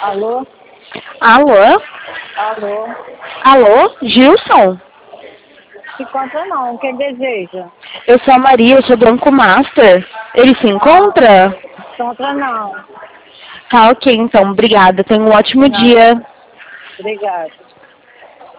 Alô? Alô? Alô? Alô? Gilson? Se encontra não, quem deseja? Eu sou a Maria, eu sou do Banco Master. Ele se encontra? Encontra não. Tá ok, então. Obrigada. Tenha um ótimo Nada. dia. Obrigada.